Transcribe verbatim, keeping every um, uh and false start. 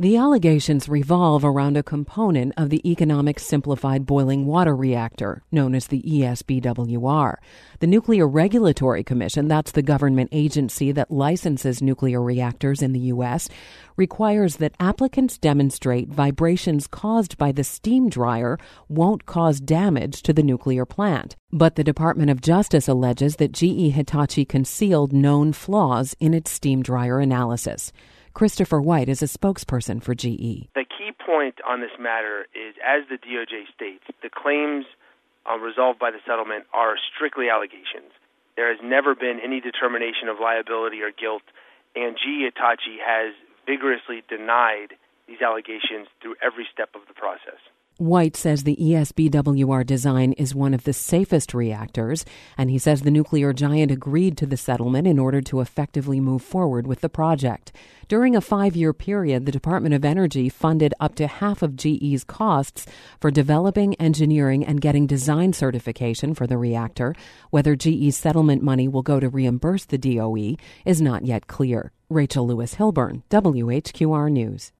The allegations revolve around a component of the Economic Simplified Boiling Water Reactor, known as the E S B W R. The Nuclear Regulatory Commission, that's the government agency that licenses nuclear reactors in the U S, requires that applicants demonstrate vibrations caused by the steam dryer won't cause damage to the nuclear plant. But the Department of Justice alleges that G E Hitachi concealed known flaws in its steam dryer analysis. Christopher White is a spokesperson for G E. The key point on this matter is, as the D O J states, the claims uh, resolved by the settlement are strictly allegations. There has never been any determination of liability or guilt, and G E Hitachi has vigorously denied these allegations through every step of the process. White says the E S B W R design is one of the safest reactors, and he says the nuclear giant agreed to the settlement in order to effectively move forward with the project. During a five-year period, the Department of Energy funded up to half of G E's costs for developing, engineering, and getting design certification for the reactor. Whether G E's settlement money will go to reimburse the D O E is not yet clear. Rachel Lewis Hilburn, W H Q R News.